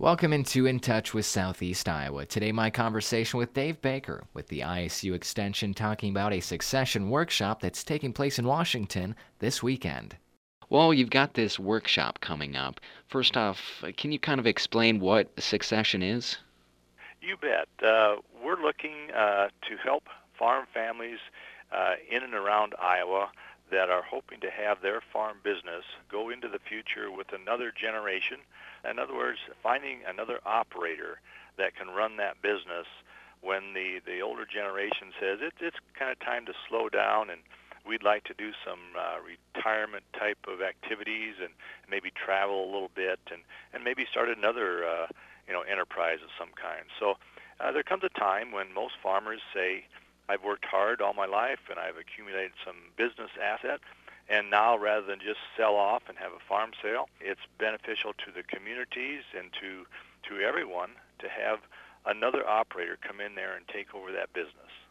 Welcome into In Touch with Southeast Iowa. Today, my conversation with Dave Baker with the ISU Extension talking about a succession workshop that's taking place in Washington this weekend. Well, you've got this workshop coming up. First off, can you kind of explain what succession is? You bet. We're looking to help farm families in and around Iowa that are hoping to have their farm business go into the future with another generation. In other words, finding another operator that can run that business when the older generation says it's kind of time to slow down, and we'd like to do some retirement type of activities and maybe travel a little bit and maybe start another enterprise of some kind. So there comes a time when most farmers say, I've worked hard all my life and I've accumulated some business asset, and now rather than just sell off and have a farm sale, it's beneficial to the communities and to everyone to have another operator come in there and take over that business.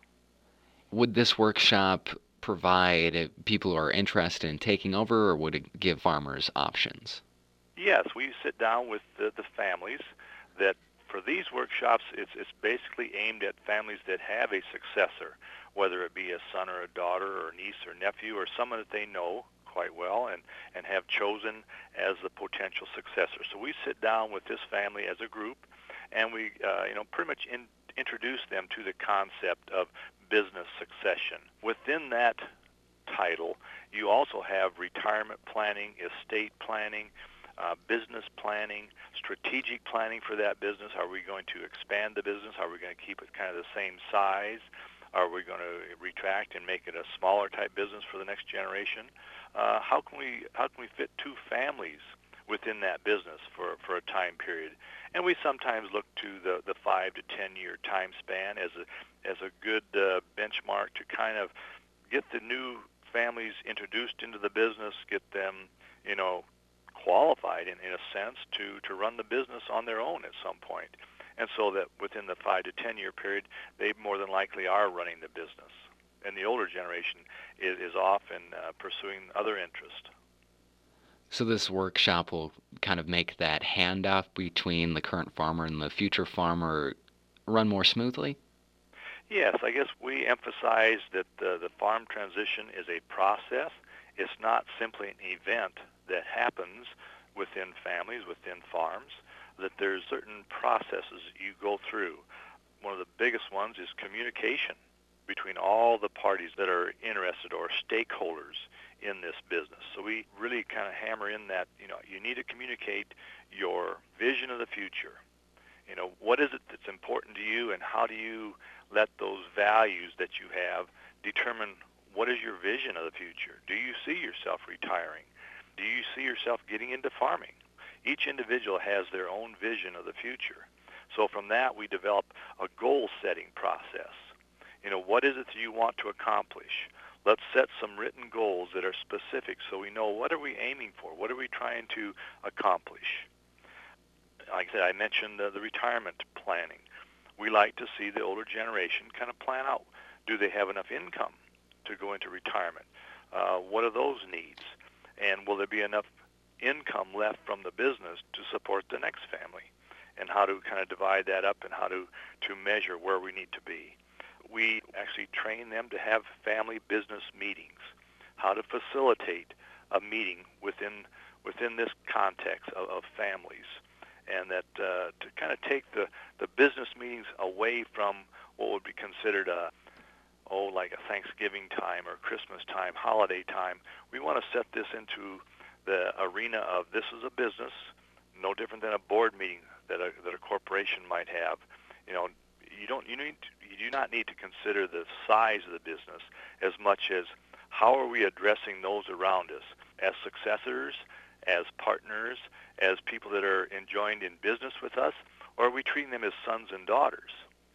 Would this workshop provide people who are interested in taking over, or would it give farmers options? Yes, we sit down with the families that for these workshops, it's basically aimed at families that have a successor, whether it be a son or a daughter or a niece or nephew or someone that they know quite well and have chosen as the potential successor. So we sit down with this family as a group, and we pretty much introduce them to the concept of business succession. Within that title, you also have retirement planning, estate planning, business planning, strategic planning for that business. Are we going to expand the business? Are we going to keep it kind of the same size? Are we going to retract and make it a smaller type business for the next generation? How can we fit two families within that business for a time period? And we sometimes look to the 5 to 10 year time span as a good benchmark to kind of get the new families introduced into the business, get them qualified in a sense to run the business on their own at some point. And so that within the 5 to 10 year period, they more than likely are running the business. And the older generation is often pursuing other interests. So this workshop will kind of make that handoff between the current farmer and the future farmer run more smoothly? Yes, I guess we emphasize that the farm transition is a process. It's not simply an event that happens within families, within farms, that there's certain processes you go through. One of the biggest ones is communication between all the parties that are interested or stakeholders in this business. So we really kind of hammer in that, you need to communicate your vision of the future. What is it that's important to you, and how do you let those values that you have determine what is your vision of the future? Do you see yourself retiring? Do you see yourself getting into farming? Each individual has their own vision of the future. So from that, we develop a goal-setting process. What is it that you want to accomplish? Let's set some written goals that are specific so we know what are we aiming for? What are we trying to accomplish? Like I said, I mentioned the retirement planning. We like to see the older generation kind of plan out. Do they have enough income to go into retirement? What are those needs? And will there be enough income left from the business to support the next family? And how to kind of divide that up and how to measure where we need to be. We actually train them to have family business meetings, how to facilitate a meeting within this context of families, and that to kind of take the business meetings away from what would be considered like a Thanksgiving time or Christmas time, holiday time. We want to set this into the arena of this is a business, no different than a board meeting that a corporation might have. You do not need to consider the size of the business as much as how are we addressing those around us as successors, as partners, as people that are enjoined in business with us, or are we treating them as sons and daughters?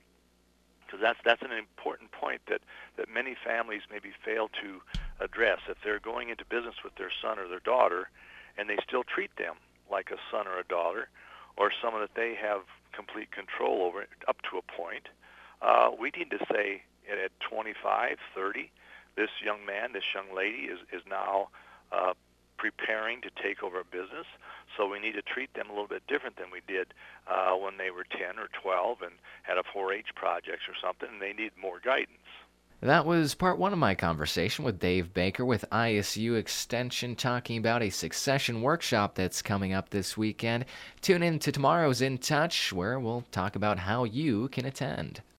Because that's an important point that many families maybe fail to address. If they're going into business with their son or their daughter and they still treat them like a son or a daughter or someone that they have complete control over up to a point, we need to say at 25, 30, this young man, this young lady is now preparing to take over a business. So we need to treat them a little bit different than we did when they were 10 or 12 and had a 4-H project or something, and they need more guidance. That was part one of my conversation with Dave Baker with ISU Extension, talking about a succession workshop that's coming up this weekend. Tune in to tomorrow's In Touch, where we'll talk about how you can attend.